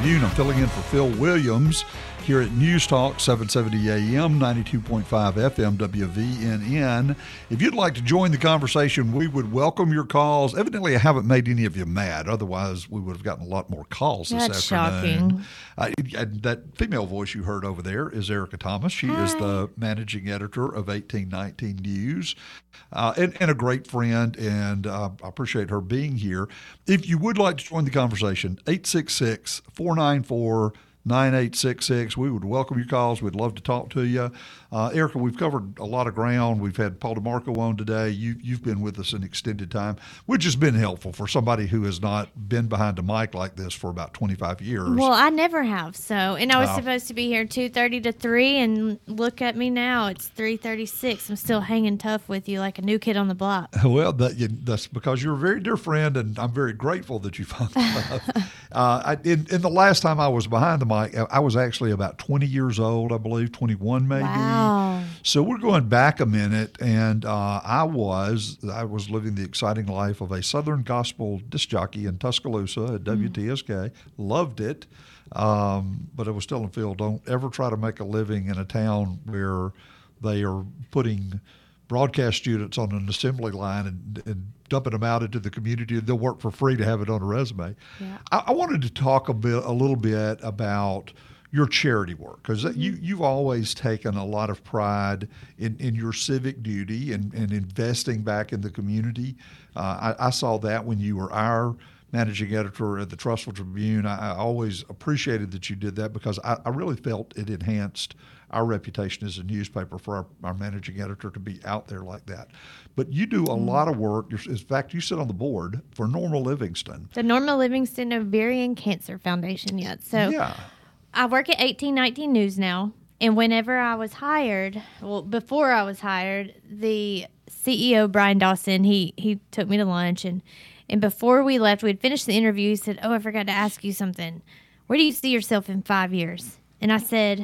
Tribune. I'm filling in for Phil Williams here at News Talk 770 AM, 92.5 FM, WVNN. If you'd like to join the conversation, we would welcome your calls. Evidently, I haven't made any of you mad. Otherwise, we would have gotten a lot more calls this afternoon. Shocking. That female voice you heard over there is Erica Thomas. She is the managing editor of 1819 News and a great friend, and I appreciate her being here. If you would like to join the conversation, 866-494-9866. We would welcome your calls. We'd love to talk to you. Erica, we've covered a lot of ground. We've had Paul DeMarco on today. You've been with us an extended time, which has been helpful for somebody who has not been behind a mic like this for about 25 years. Well, I never have. And I was supposed to be here 2:30 to 3, and look at me now. It's 3:36. I'm still hanging tough with you like a new kid on the block. Well, that's because you're a very dear friend, and I'm very grateful that you found that. In the last time I was behind the mic, I was actually about 20 years old, I believe, 21 maybe. Wow. So we're going back a minute, and I was living the exciting life of a Southern gospel disc jockey in Tuscaloosa at WTSK. Loved it, but I was telling Phil, don't ever try to make a living in a town where they are putting broadcast students on an assembly line and dumping them out into the community. They'll work for free to have it on a resume. Yeah. I wanted to talk a little bit about your charity work, because you've always taken a lot of pride in your civic duty and investing back in the community. I saw that when you were our managing editor at the Trussville Tribune. I always appreciated that you did that, because I really felt it enhanced our reputation as a newspaper for our managing editor to be out there like that. But you do a lot of work. In fact, you sit on the board for Norma Livingston. The Norma Livingston Ovarian Cancer Foundation, Yeah. I work at 1819 News now, and whenever I was hired, before I was hired, the CEO, Brian Dawson, he took me to lunch, and before we left, we'd finished the interview. He said, I forgot to ask you something. Where do you see yourself in 5 years? And I said,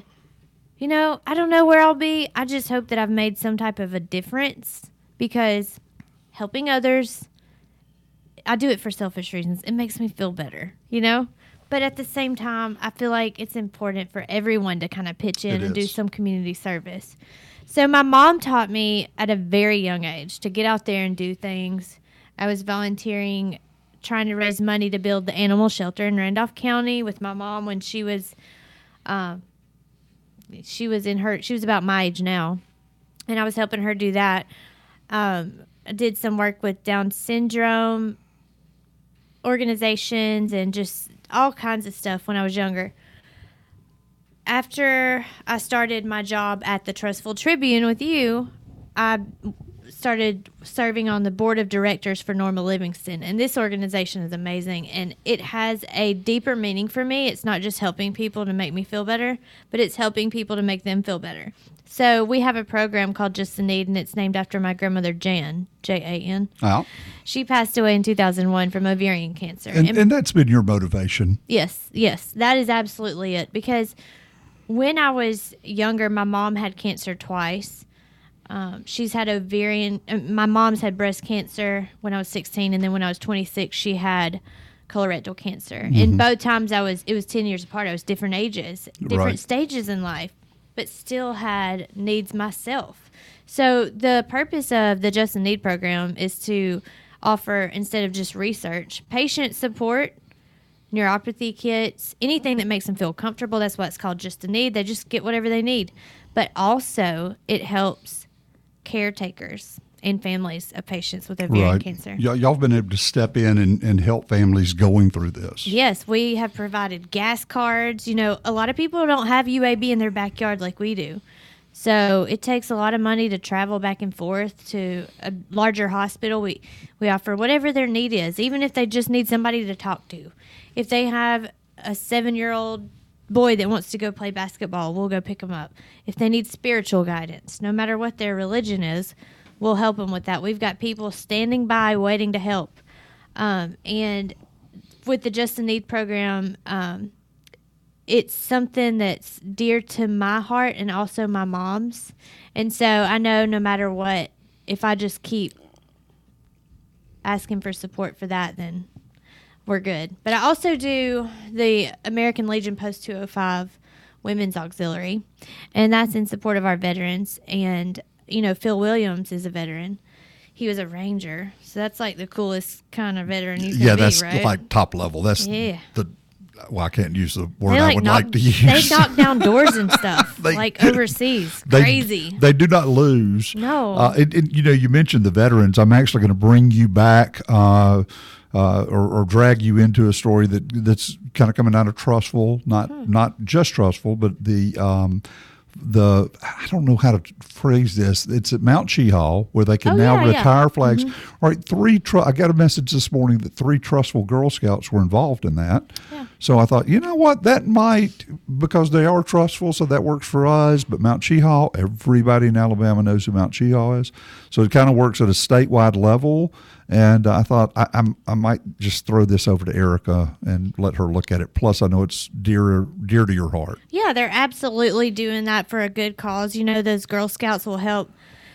I don't know where I'll be. I just hope that I've made some type of a difference, because helping others, I do it for selfish reasons. It makes me feel better, But at the same time, I feel like it's important for everyone to kind of pitch in and do some community service. So my mom taught me at a very young age to get out there and do things. I was volunteering, trying to raise money to build the animal shelter in Randolph County with my mom when she was about my age now, and I was helping her do that. I did some work with Down syndrome organizations and just all kinds of stuff when I was younger. After I started my job at the Trussville Tribune with you, I started serving on the board of directors for Norma Livingston, and this organization is amazing, and it has a deeper meaning for me. It's not just helping people to make me feel better, but it's helping people to make them feel better. So we have a program called Just the Need, and it's named after my grandmother, Jan, Jan. Wow. She passed away in 2001 from ovarian cancer. And that's been your motivation. Yes, that is absolutely it, because when I was younger, my mom had cancer twice. She's had my mom's had breast cancer when I was 16, and then when I was 26, she had colorectal cancer. Mm-hmm. And both times it was 10 years apart. I was different ages, different stages in life, but still had needs myself. So the purpose of the Just in Need program is to offer, instead of just research, patient support, neuropathy kits, anything that makes them feel comfortable. That's why it's called Just a Need. They just get whatever they need. But also, it helps caretakers and families of patients with ovarian cancer. Y'all have been able to step in and help families going through this. Yes, we have provided gas cards. A lot of people don't have UAB in their backyard like we do. So it takes a lot of money to travel back and forth to a larger hospital. We offer whatever their need is, even if they just need somebody to talk to. If they have a 7-year-old boy that wants to go play basketball, we'll go pick them up. If they need spiritual guidance, no matter what their religion is, we'll help them with that. We've got people standing by waiting to help. And with the Just in Need program, it's something that's dear to my heart and also my mom's. And so I know no matter what, if I just keep asking for support for that, then we're good. But I also do the American Legion Post 205 Women's Auxiliary, and that's in support of our veterans. And, you know, Phil Williams is a veteran. He was a Ranger, so that's like the coolest kind of veteran you can be, that's right? like top level. That's well, I can't use the word I would like to use. They knock down doors and stuff, like overseas. Crazy. They do not lose. No. You know, you mentioned the veterans. I'm actually going to bring you back or drag you into a story that's kind of coming out of Trussville, not just Trussville, but I don't know how to phrase this. It's at Mount Cheahaw where they can now retire flags. Mm-hmm. All right, I got a message this morning that 3 Trussville Girl Scouts were involved in that. Yeah. So I thought, you know what, that might, because they are Trussville, so that works for us. But Mount Cheahaw, everybody in Alabama knows who Mount Cheahaw is. So it kind of works at a statewide level. And I thought I might just throw this over to Erica and let her look at it. Plus, I know it's dear to your heart. Yeah, they're absolutely doing that for a good cause. You know, those Girl Scouts will help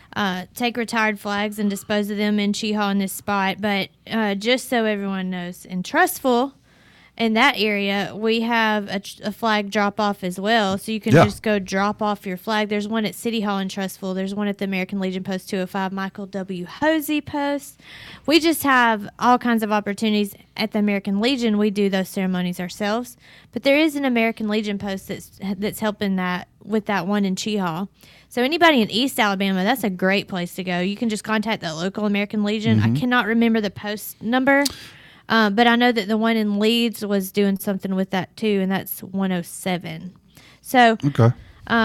take retired flags and dispose of them in Cheahaw in this spot. But just so everyone knows, in Trussville, in that area, we have a flag drop-off as well. So you can just go drop off your flag. There's one at City Hall in Trussville. There's one at the American Legion Post 205, Michael W. Hosey Post. We just have all kinds of opportunities. At the American Legion, we do those ceremonies ourselves. But there is an American Legion Post that's helping that with that one in Cheahaw. So anybody in East Alabama, that's a great place to go. You can just contact that local American Legion. Mm-hmm. I cannot remember the post number. But I know that the one in Leeds was doing something with that too, and that's 107. So, okay.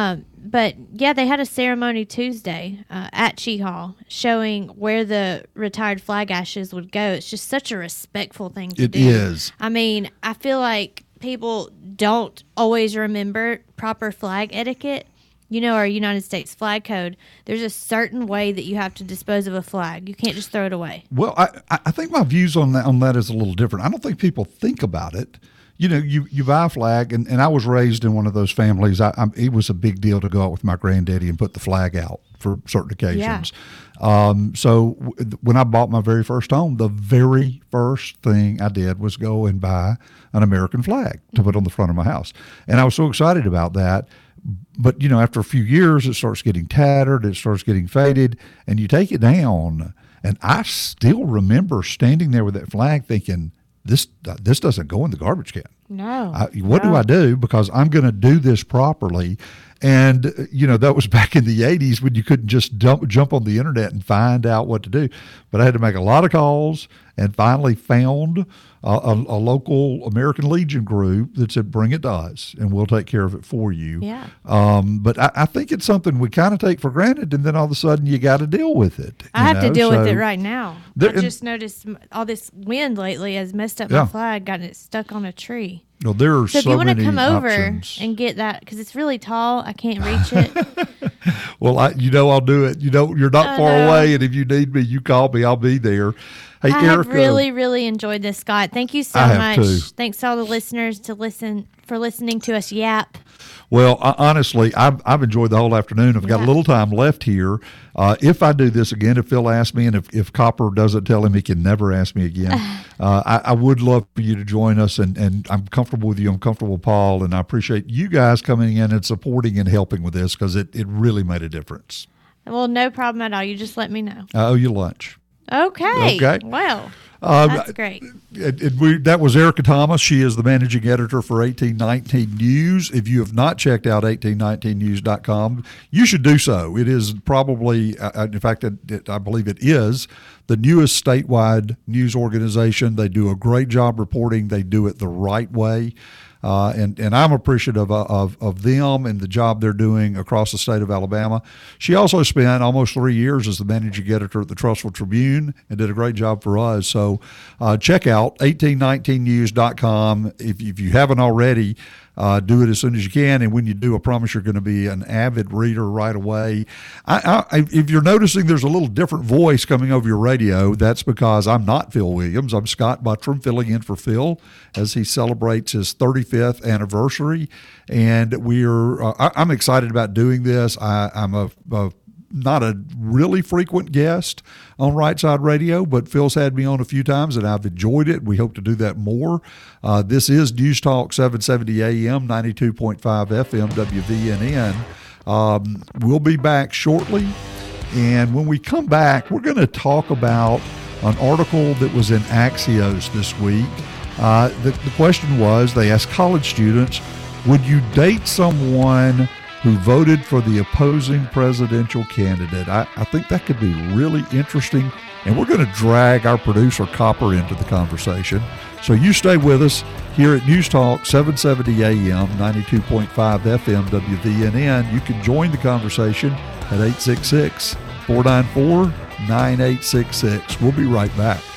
But yeah, they had a ceremony Tuesday at Cheahaw showing where the retired flag ashes would go. It's just such a respectful thing to do. It is. I mean, I feel like people don't always remember proper flag etiquette. You know, our United States flag code, there's a certain way that you have to dispose of a flag. You can't just throw it away. Well, I think my views on that is a little different. I don't think people think about it. You know, you buy a flag, and I was raised in one of those families. It was a big deal to go out with my granddaddy and put the flag out for certain occasions. Yeah. So when I bought my very first home, the very first thing I did was go and buy an American flag to put on the front of my house. And I was so excited about that. But, you know, after a few years, it starts getting tattered, it starts getting faded, and you take it down. And I still remember standing there with that flag thinking, this doesn't go in the garbage can. No. What do I do? Because I'm going to do this properly. And, you know, that was back in the 80s when you couldn't just jump on the internet and find out what to do. But I had to make a lot of calls and finally found a local American Legion group that said, bring it to us and we'll take care of it for you. Yeah. But I think it's something we kind of take for granted, and then all of a sudden you got to deal with it. I have to deal with it right now. I just noticed all this wind lately has messed up my flag, gotten it stuck on a tree. Well, there are so if you want to come options. over and get that, because it's really tall, I can't reach it. Well, I'll do it. You know, you're not far away, and if you need me, you call me. I'll be there. Hey, I Erica, have really, really enjoyed this, Scott. Thank you so much. Too. Thanks to all the listeners for listening to us yap. Well, honestly, I've enjoyed the whole afternoon. I've got a little time left here. If I do this again, if Phil asks me, and if Copper doesn't tell him he can never ask me again, I would love for you to join us. And I'm comfortable with you. I'm comfortable with Paul. And I appreciate you guys coming in and supporting and helping with this, because it really made a difference. Well, no problem at all. You just let me know. I owe you lunch. Okay. Well, that's great. That was Erica Thomas. She is the managing editor for 1819 News. If you have not checked out 1819news.com, you should do so. It is probably, in fact, I believe it is the newest statewide news organization. They do a great job reporting. They do it the right way. And I'm appreciative of them and the job they're doing across the state of Alabama. She also spent almost 3 years as the managing editor at the Trussville Tribune and did a great job for us. So check out 1819news.com. If you haven't already, do it as soon as you can, and when you do, I promise you're going to be an avid reader right away. If you're noticing there's a little different voice coming over your radio, that's because I'm not Phil Williams. I'm Scott Buttram, filling in for Phil as he celebrates his 35th anniversary, and I'm excited about doing this. I'm a not a really frequent guest on Right Side Radio, but Phil's had me on a few times, and I've enjoyed it. We hope to do that more. This is News Talk 770 AM, 92.5 FM, WVNN. We'll be back shortly, and when we come back, we're going to talk about an article that was in Axios this week. The question was, they asked college students, would you date someone who voted for the opposing presidential candidate? I think that could be really interesting, and we're going to drag our producer Copper into the conversation. So you stay with us here at News Talk 770 AM, 92.5 FM, WVNN. You can join the conversation at 866-494-9866. We'll be right back.